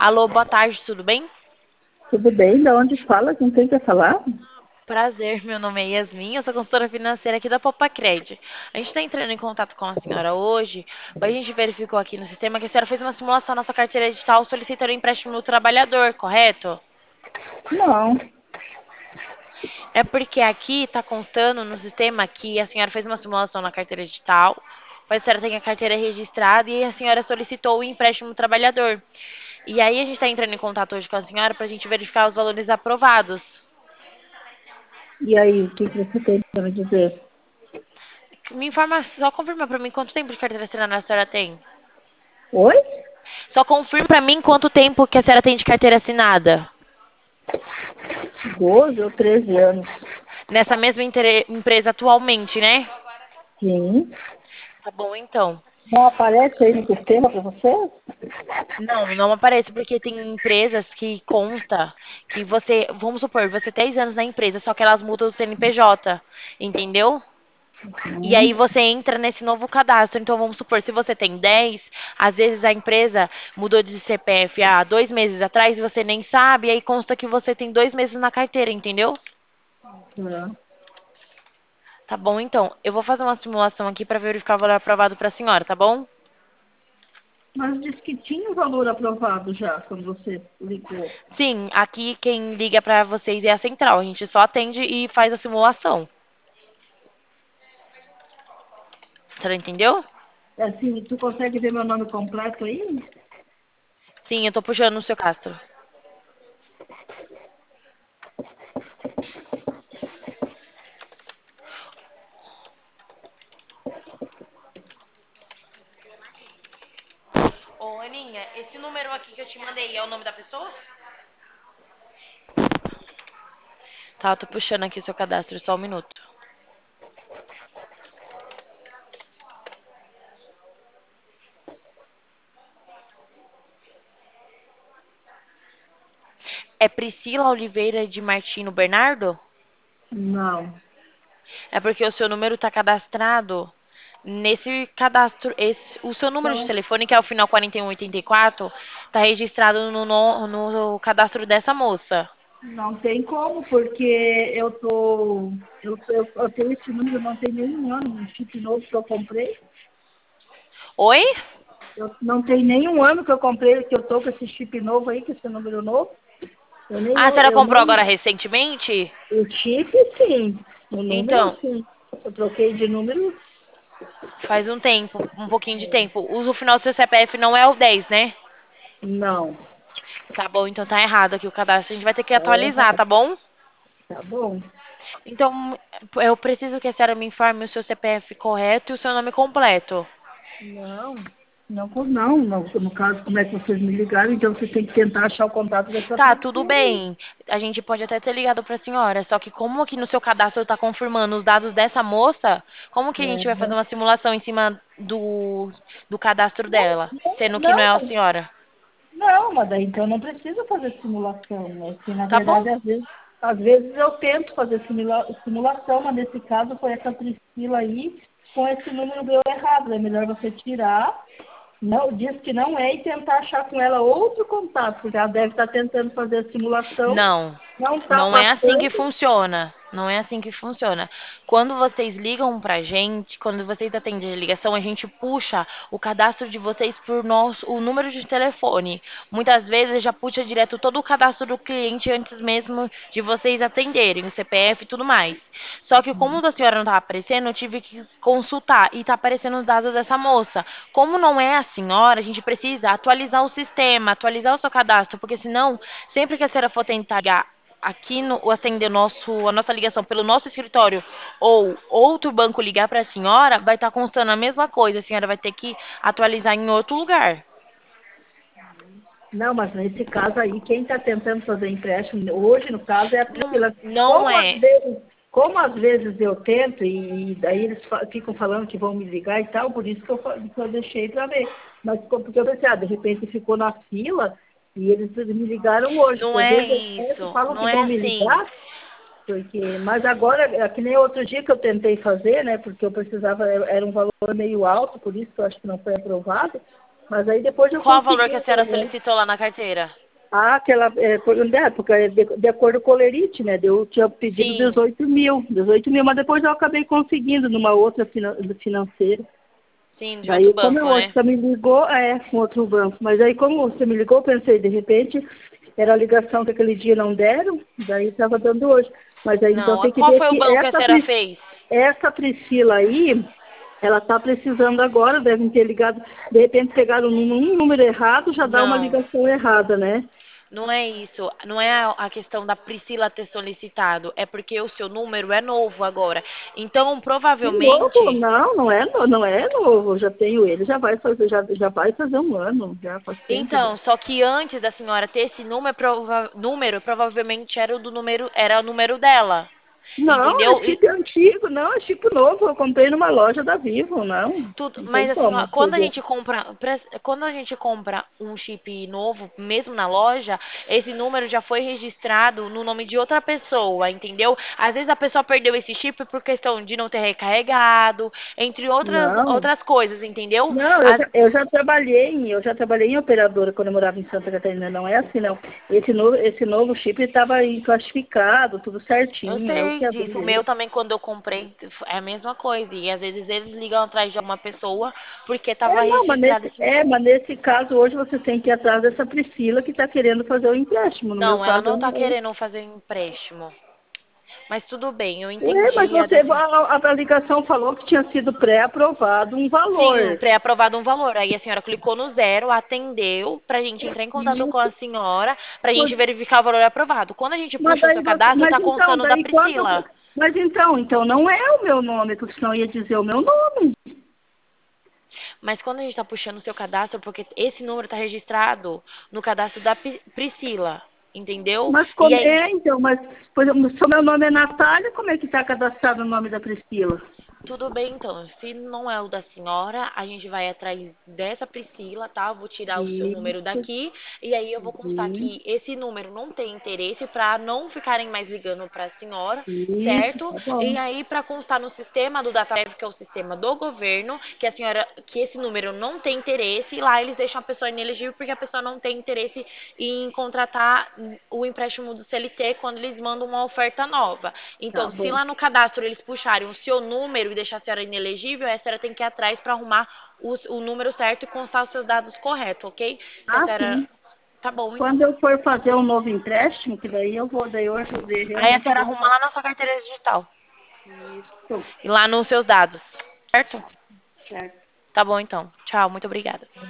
Alô, boa tarde, tudo bem? Tudo bem? Da onde fala? Com quem quer falar? Prazer, meu nome é Yasmin, eu sou consultora financeira aqui da Popacred. A gente está entrando em contato com a senhora hoje, pois a gente verificou aqui no sistema que a senhora fez uma simulação na sua carteira digital solicitando um empréstimo no trabalhador, correto? Não. É porque aqui está constando no sistema que a senhora fez uma simulação na carteira digital, pois a senhora tem a carteira registrada e a senhora solicitou o empréstimo no trabalhador. E aí a gente está entrando em contato hoje com a senhora para a gente verificar os valores aprovados. E aí, o que você tem para me dizer? Me informa, só confirma pra mim quanto tempo de carteira assinada a senhora tem. Oi? Só confirma pra mim quanto tempo que a senhora tem de carteira assinada. 12 ou 13 anos. Nessa mesma empresa atualmente, né? Sim. Tá bom, então. Não aparece aí no sistema para você? Não, não aparece porque tem empresas que consta que você, vamos supor, você tem 10 anos na empresa, só que elas mudam o CNPJ, entendeu? E aí Hum, você entra nesse novo cadastro. Então vamos supor, se você tem 10, às vezes a empresa mudou de CPF há 2 meses atrás e você nem sabe, e aí consta que você tem 2 meses na carteira, entendeu? tá. Tá bom, então. Eu vou fazer uma simulação aqui para verificar o valor aprovado para a senhora, tá bom? Mas disse que tinha o valor aprovado já, quando você ligou. Sim, aqui quem liga para vocês é a central. A gente só atende e faz a simulação. A senhora entendeu? Assim, tu consegue ver meu nome completo aí? Sim, eu tô puxando no seu cadastro. Ô, Aninha, esse número aqui que eu te mandei é o nome da pessoa? Tá, eu tô puxando aqui o seu cadastro, só um minuto. É Priscila Oliveira de Martino Bernardo? Não. É porque o seu número está cadastrado nesse cadastro. O seu número de Então, telefone, que é o final 4184, está registrado no cadastro dessa moça. não tem como, porque eu tenho esse número, não tem nenhum ano, um chip novo que eu comprei. Oi? Eu não tem nenhum ano que eu comprei, que eu tô com esse chip novo aí, com esse número novo. Ah, a senhora Eu comprou nem, agora recentemente? o chip sim, o número Então, sim. Eu troquei de número? faz um tempo, um pouquinho de tempo. O final do seu CPF não é o 10, né? Não. Tá bom, então tá errado aqui o cadastro. A gente vai ter que Tá atualizar, errado. tá bom? Tá bom. Então, eu preciso que a senhora me informe o seu CPF correto e o seu nome completo. Não. Não. No caso, como é que vocês me ligaram, então você tem que tentar achar o contato dessa Tá, tudo pessoa aí. bem. A gente pode até ter ligado pra senhora, só que como aqui no seu cadastro tá confirmando os dados dessa moça, como que a gente vai fazer É. uma simulação em cima do cadastro Não, dela, não, sendo que não não, é a mas senhora? não, mas daí então não precisa fazer simulação, né? Que na Tá bom? verdade às vezes eu tento fazer simulação, mas nesse caso foi essa Priscila aí, com esse número deu errado. É melhor você tirar, não, diz que não é e tentar achar com ela outro contato, porque ela deve estar tentando fazer a simulação, Não, não está não é assim que passando. funciona. Não é assim que funciona. Quando vocês ligam pra gente, quando vocês atendem a ligação, a gente puxa o cadastro de vocês por nosso, o número de telefone. Muitas vezes já puxa direto todo o cadastro do cliente antes mesmo de vocês atenderem, o CPF e tudo mais. Só que como a senhora não estava aparecendo, eu tive que consultar e tá aparecendo os dados dessa moça. Como não é a senhora, a gente precisa atualizar o sistema, atualizar o seu cadastro, porque senão, sempre que a senhora for tentar ligar aqui no atender a nossa ligação pelo nosso escritório ou outro banco ligar para a senhora, vai estar constando a mesma coisa. A senhora vai ter que atualizar em outro lugar. Não, mas nesse caso aí, quem está tentando fazer empréstimo hoje, no caso, é a Não, Priscila. não é. Como às vezes eu tento, e daí eles ficam falando que vão me ligar e tal, por isso que eu deixei para ver. Mas porque eu pensei, de repente ficou na fila e eles me ligaram hoje, porque Não às é vezes eu peço, isso. falam Não que é vão me assim. ligar, mas agora, é que nem outro dia que eu tentei fazer, né, porque eu precisava, era um valor meio alto, por isso que eu acho que não foi aprovado. Mas aí depois eu Qual o valor que a consegui, senhora solicitou lá na carteira? aquela, na época, de acordo com o Colerite, né? Eu tinha pedido Sim, 18 mil, mas depois eu acabei conseguindo numa outra financeira. sim, de outro Daí, como banco, né? você me ligou, com outro banco, mas aí como você me ligou, eu pensei, de repente, era a ligação que aquele dia não deram, daí estava dando hoje. Mas aí então Não, tem que qual ver foi o que banco que a senhora fez? essa Priscila aí, ela está precisando agora, devem ter ligado, de repente pegaram um número errado, já dá uma Não, ligação errada, né? não é isso. Não é a questão da Priscila ter solicitado. É porque o seu número é novo agora. Então, De novo? provavelmente. Não, não é novo. Eu já tenho ele, já vai fazer um ano, já faz tempo. Já. Então, só que antes da senhora ter esse número, provavelmente era era o número dela. Não, é Entendeu? chip antigo, não, é chip novo. Eu comprei numa loja da Vivo, não. Tudo, Não tem mas assim, como ó, quando a perder. gente compra, quando a gente compra um chip novo, mesmo na loja, esse número já foi registrado no nome de outra pessoa, entendeu? Às vezes a pessoa perdeu esse chip por questão de não ter recarregado, entre Não, outras coisas, entendeu? não, As- eu já trabalhei em operadora quando eu morava em Santa Catarina. Não é assim, não. Esse novo chip estava classificado, tudo eu certinho. Eu que sei abri disso. O meu ele. também, quando eu comprei, é a mesma coisa. E às vezes eles ligam atrás de uma pessoa porque estava Não, registrado esse. mas nesse caso hoje você tem que ir atrás dessa Priscila que está querendo fazer o empréstimo. No meu Não, ela caso, não tá é. querendo fazer empréstimo. Mas tudo bem, eu Mas entendi a ligação falou que tinha sido pré-aprovado um Sim, valor. pré-aprovado um valor. Aí a senhora clicou no zero, atendeu, pra gente entrar em contato com a senhora, pra gente verificar o valor aprovado. Quando a gente Mas puxa o daí seu cadastro, mas tá então, constando da daí quando. Priscila. Mas então não é o meu nome, porque senão ia dizer o meu nome. Mas quando a gente tá puxando o seu cadastro, porque esse número tá registrado no cadastro da Priscila, entendeu? Mas E como aí, mas, por exemplo, se o meu nome é Natália, como é que está cadastrado o nome da Priscila? tudo bem, então. Se não é o da senhora, a gente vai atrás dessa Priscila, tá? Vou tirar o seu número Isso, daqui e aí eu vou constar que esse número não tem interesse para não ficarem mais ligando para a senhora, isso, certo? tá E bom. aí para constar no sistema do DataPrev, que é o sistema do governo, que a senhora, que esse número não tem interesse, e lá eles deixam a pessoa inelegível porque a pessoa não tem interesse em contratar o empréstimo do CLT quando eles mandam uma oferta nova. Tá Então, se bom. lá no cadastro eles puxarem o seu número e deixar a senhora inelegível, a senhora tem que ir atrás para arrumar o número certo e constar os seus dados corretos, ok? Se a senhora. Sim. Tá bom, então. Quando eu for fazer um novo empréstimo, que daí eu ajudei, Aí a realmente senhora vou arruma fazer lá na sua carteira digital. isso. E lá nos seus dados. Certo? Certo. Tá bom, então. Tchau, muito obrigada.